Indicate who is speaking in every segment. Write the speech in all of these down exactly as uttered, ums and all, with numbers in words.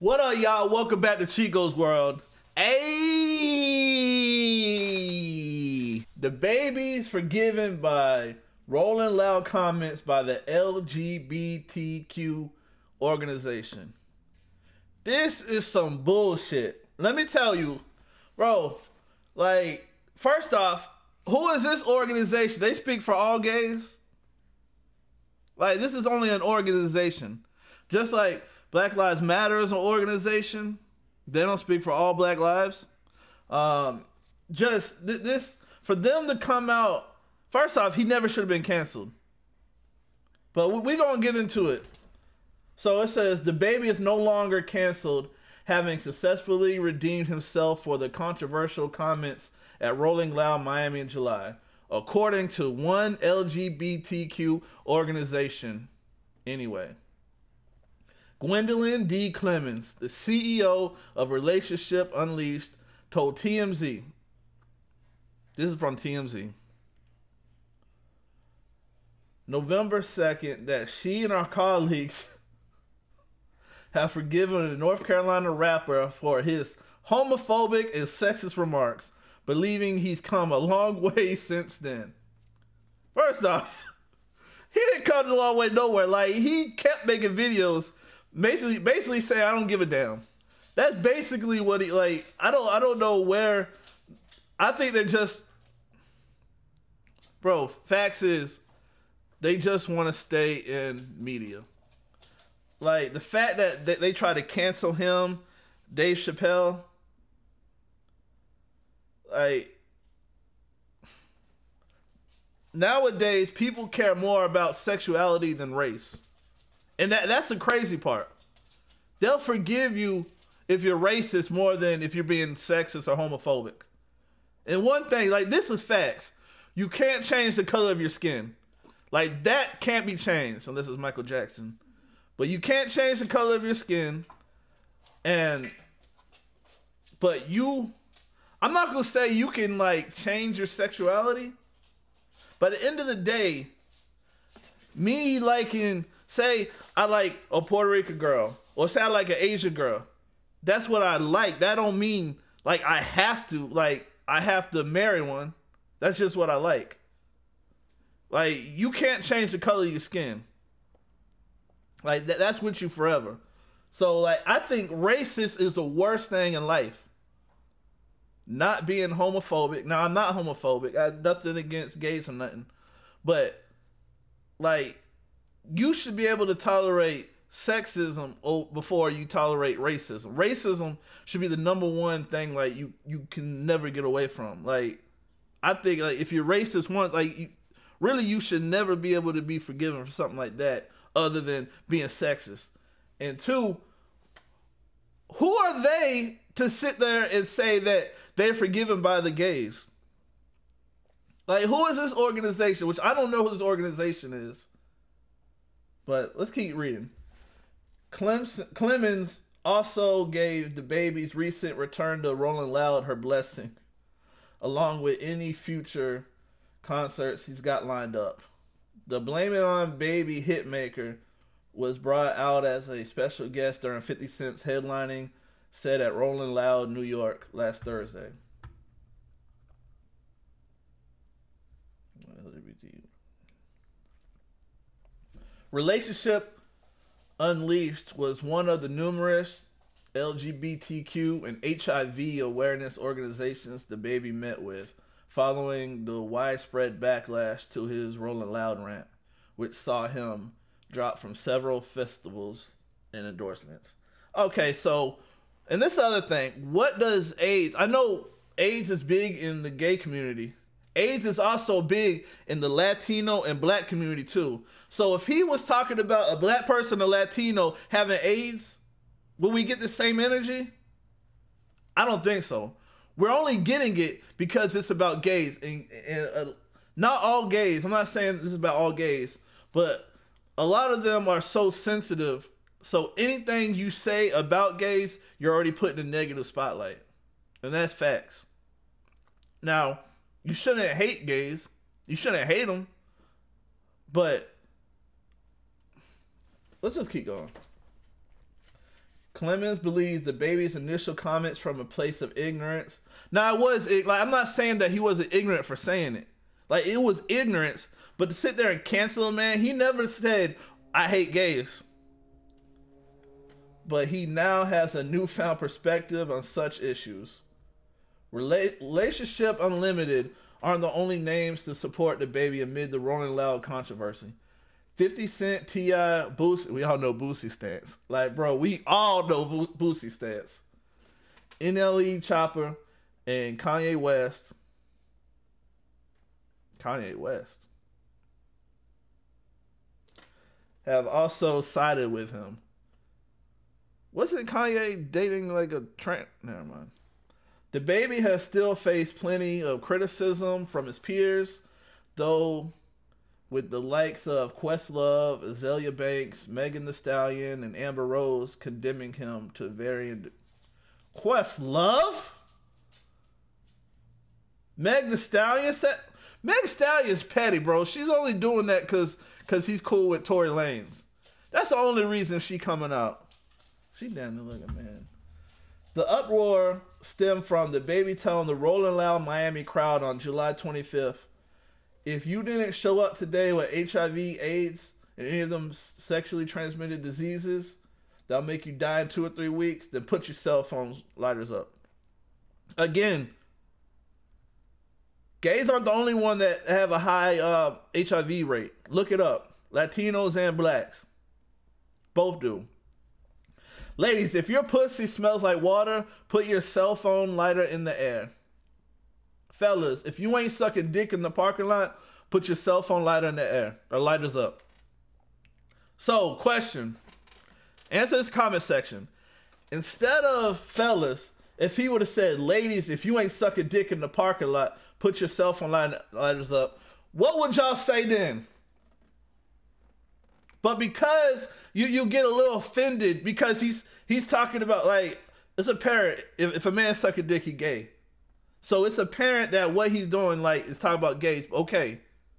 Speaker 1: What up, y'all? Welcome back to Chico's World. Ayy! The baby's forgiven by Rolling Loud comments by the L G B T Q organization. This is some bullshit. Let me tell you, bro, like, first off, who is this organization? They speak for all gays? Like, this is only an organization. Just like Black Lives Matter is an organization. They don't speak for all black lives. Um, just th- this, for them to come out, first off, he never should have been canceled. But we're we going to get into it. So it says, the baby is no longer canceled, having successfully redeemed himself for the controversial comments at Rolling Loud Miami in July, according to one L G B T Q organization. Anyway. Gwendolyn D. Clemens, the C E O of Relationship Unleashed, told T M Z, this is from T M Z, November second, that she and our colleagues have forgiven a North Carolina rapper for his homophobic and sexist remarks, believing he's come a long way since then. First off, he didn't come a long way nowhere. Like, he kept making videos Basically, basically say I don't give a damn. That's basically what he like. I don't, I don't know where. I think they're just, bro. Facts is, they just want to stay in media. Like the fact that they, they try to cancel him, Dave Chappelle. Like nowadays, people care more about sexuality than race. And that, that's the crazy part. They'll forgive you if you're racist more than if you're being sexist or homophobic. And one thing, like, this is facts. You can't change the color of your skin. Like, that can't be changed unless it's Michael Jackson. But you can't change the color of your skin. And, but you, I'm not going to say you can, like, change your sexuality. But at the end of the day, me liking, say I like a Puerto Rican girl, or say I like an Asian girl. That's what I like. That don't mean like I have to, like I have to marry one. That's just what I like. Like, you can't change the color of your skin. Like th- that's with you forever. So like, I think racist is the worst thing in life. Not being homophobic. Now, I'm not homophobic. I have nothing against gays or nothing. But like, you should be able to tolerate sexism before you tolerate racism. Racism should be the number one thing, like, you, you can never get away from. Like, I think, like, if you're racist once, like, you, really you should never be able to be forgiven for something like that other than being sexist. And two, who are they to sit there and say that they're forgiven by the gays? Like, who is this organization? Which I don't know who this organization is. But let's keep reading. Clemson, Clemens also gave the baby's recent return to Rolling Loud her blessing, along with any future concerts he's got lined up. The Blame It On Baby hitmaker was brought out as a special guest during fifty Cent's headlining set at Rolling Loud, New York last Thursday. Relationship Unleashed was one of the numerous L G B T Q and H I V awareness organizations the baby met with following the widespread backlash to his Rolling Loud rant, which saw him drop from several festivals and endorsements. Okay, so, and this other thing, what does AIDS, I know AIDS is big in the gay community. AIDS is also big in the Latino and black community too. So if he was talking about a black person, a Latino having AIDS, will we get the same energy? I don't think so. We're only getting it because it's about gays. And, and uh, not all gays, I'm not saying this is about all gays, but a lot of them are so sensitive. So anything you say about gays, you're already put in a negative spotlight. And that's facts. Now, you shouldn't hate gays. You shouldn't hate them. But let's just keep going. Clemens believes the baby's initial comments from a place of ignorance. Now, it was like, I'm not saying that he wasn't ignorant for saying it. Like, it was ignorance, but to sit there and cancel a man, he never said, I hate gays. But he now has a newfound perspective on such issues. Rela- Relationship Unlimited aren't the only names to support the baby amid the Rolling Loud controversy. fifty Cent, T I, Boosie. We all know Boosie stance. Like, bro, we all know Bo- Boosie stance. N L E Chopper and Kanye West. Kanye West. Have also sided with him. Wasn't Kanye dating like a trans? Never mind. The baby has still faced plenty of criticism from his peers, though with the likes of Questlove, Azalea Banks, Megan Thee Stallion, and Amber Rose condemning him to varying... Questlove? Meg Thee Stallion said... Meg Thee Stallion's petty, bro. She's only doing that because because he's cool with Tory Lanez. That's the only reason she coming out. She damn near looking, man. The uproar stemmed from the baby telling the Rolling Loud Miami crowd on July twenty-fifth, if you didn't show up today with H I V, AIDS, and any of them sexually transmitted diseases that'll make you die in two or three weeks, then put your cell phone lighters up. Again, gays aren't the only one that have a high uh, H I V rate. Look it up. Latinos and blacks. Both do. Ladies, if your pussy smells like water, put your cell phone lighter in the air. Fellas, if you ain't sucking dick in the parking lot, put your cell phone lighter in the air. Or lighters up. So, question. Answer this comment section. Instead of fellas, if he would have said, ladies, if you ain't sucking dick in the parking lot, put your cell phone light- lighters up. What would y'all say then? But because you, you get a little offended because he's he's talking about, like, it's apparent if, if a man suck a dick, he gay. So it's apparent that what he's doing, like, is talking about gays. Okay.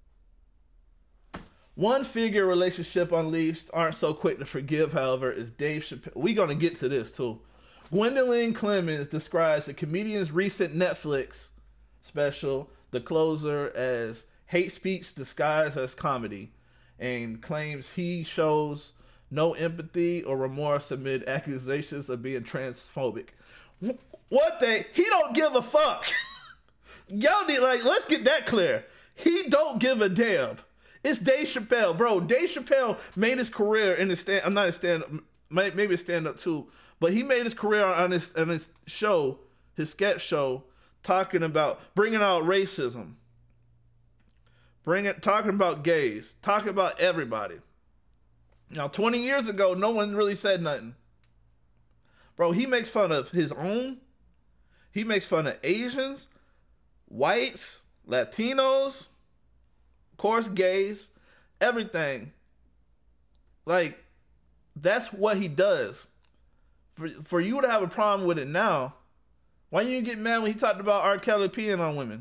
Speaker 1: One figure Relationship Unleashed aren't so quick to forgive, however, is Dave Chappelle. We're going to get to this, too. Gwendolyn Clemens describes the comedian's recent Netflix special, The Closer, as hate speech disguised as comedy, and claims he shows no empathy or remorse amid accusations of being transphobic. What the? He don't give a fuck. Y'all need, like, let's get that clear. He don't give a damn. It's Dave Chappelle, bro. Dave Chappelle made his career in the stand. I'm not a stand up, maybe a stand up too, but he made his career on his on his show, his sketch show, talking about bringing out racism, bringing talking about gays, talking about everybody. Now, twenty years ago, no one really said nothing. Bro, he makes fun of his own. He makes fun of Asians, whites, Latinos, of course, gays, everything. Like, that's what he does. For, for you to have a problem with it now, why didn't you get mad when he talked about R. Kelly peeing on women?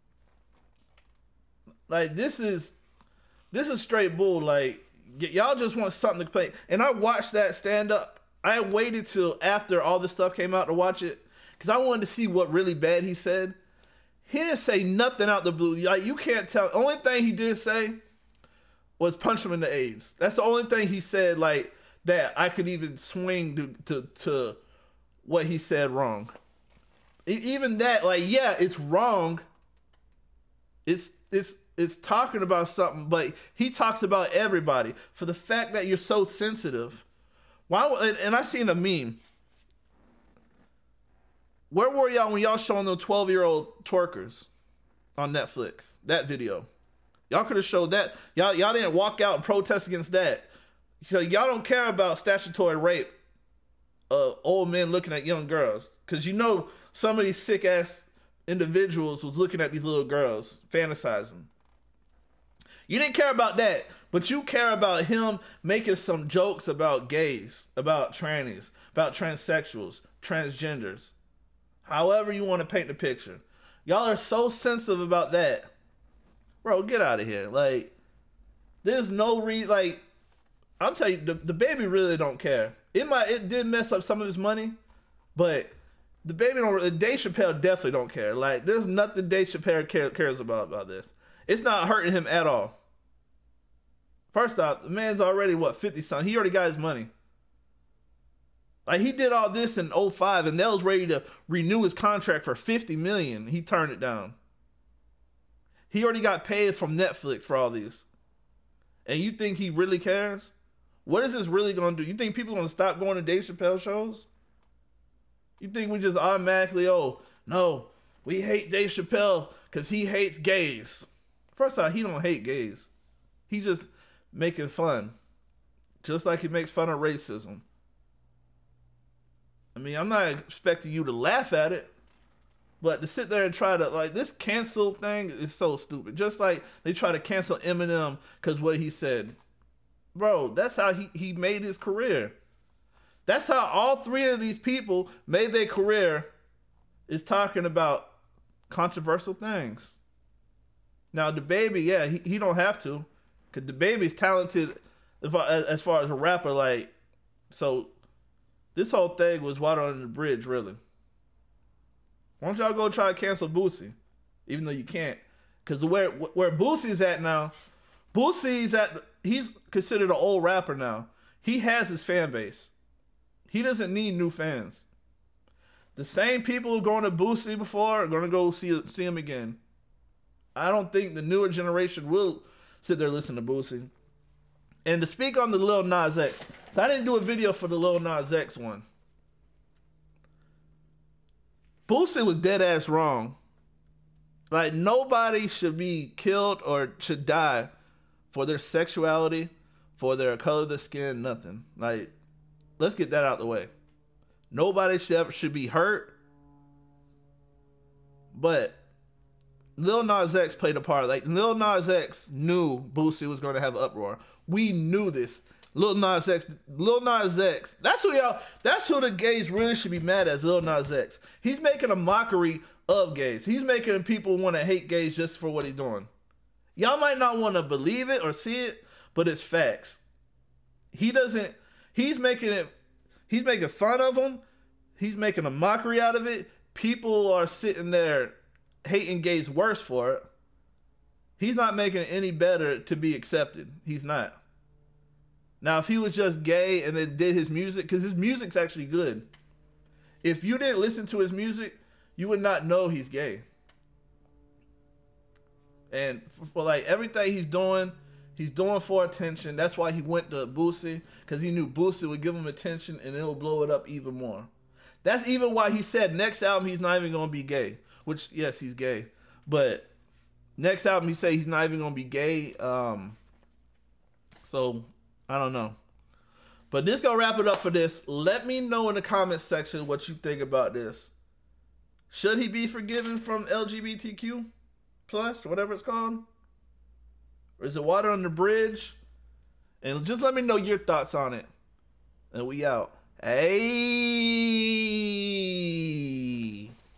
Speaker 1: Like, this is, this is straight bull. Like, y- y'all just want something to play. And I watched that stand up. I waited till after all this stuff came out to watch it because I wanted to see what really bad he said. He didn't say nothing out the blue. Like, you can't tell. The only thing he did say was punch him in the AIDS. That's the only thing he said, like, that I could even swing to to, to what he said wrong. E- even that, like, yeah, it's wrong. It's it's it's talking about something, but he talks about everybody. For the fact that you're so sensitive. Why? And I seen a meme. Where were y'all when y'all showing the twelve-year-old twerkers on Netflix? That video. Y'all could have showed that. Y'all, y'all didn't walk out and protest against that. So y'all don't care about statutory rape of old men looking at young girls. Because you know some of these sick-ass individuals was looking at these little girls, fantasizing. You didn't care about that, but you care about him making some jokes about gays, about trannies, about transsexuals, transgenders. However you want to paint the picture. Y'all are so sensitive about that. Bro, get out of here. Like, there's no reason, like, I'll tell you, the, the baby really don't care. It might it did mess up some of his money, but the baby don't. Dave Chappelle definitely don't care. Like there's nothing Dave Chappelle care, cares about about this. It's not hurting him at all. First off, the man's already what fifty something. He already got his money. Like he did all this in oh five, and they was ready to renew his contract for fifty million dollars. He turned it down. He already got paid from Netflix for all these. And you think he really cares? What is this really going to do? You think people are going to stop going to Dave Chappelle shows? You think we just automatically, oh, no, we hate Dave Chappelle because he hates gays. First off, he don't hate gays. He just making fun. Just like he makes fun of racism. I mean, I'm not expecting you to laugh at it. But to sit there and try to, like, this cancel thing is so stupid. Just like they try to cancel Eminem because what he said. Bro, that's how he, he made his career. That's how all three of these people made their career, is talking about controversial things. Now, the baby, yeah, he, he don't have to. Because the baby's talented as far, as far as a rapper. Like, so this whole thing was water under the bridge, really. Why don't y'all go try to cancel Boosie? Even though you can't. Because where where Boosie's at now, Boosie's at, he's considered an old rapper now. He has his fan base. He doesn't need new fans. The same people who going to Boosie before are going to go see, see him again. I don't think the newer generation will sit there and listen to Boosie. And to speak on the Lil Nas X, so I didn't do a video for the Lil Nas X one. Boosie was dead ass wrong. Like, nobody should be killed or should die for their sexuality, for their color of the skin, nothing. Like, let's get that out of the way. Nobody should ever, should be hurt. But Lil Nas X played a part. Like, Lil Nas X knew Boosie was going to have an uproar. We knew this. Lil Nas X, Lil Nas X. That's who y'all. That's who the gays really should be mad at. Lil Nas X. He's making a mockery of gays. He's making people want to hate gays just for what he's doing. Y'all might not want to believe it or see it, but it's facts. He doesn't. He's making it. He's making fun of them. He's making a mockery out of it. People are sitting there hating gays worse for it. He's not making it any better to be accepted. He's not. Now, if he was just gay and then did his music, because his music's actually good. If you didn't listen to his music, you would not know he's gay. And for, for like everything he's doing, he's doing for attention. That's why he went to Boosie, because he knew Boosie would give him attention and it'll blow it up even more. That's even why he said next album he's not even going to be gay. Which, yes, he's gay. But next album he said he's not even going to be gay. Um, so... I don't know. But this gonna wrap it up for this. Let me know in the comments section what you think about this. Should he be forgiven from L G B T Q plus, whatever it's called? Or is it water on the bridge? And just let me know your thoughts on it. And we out. Hey.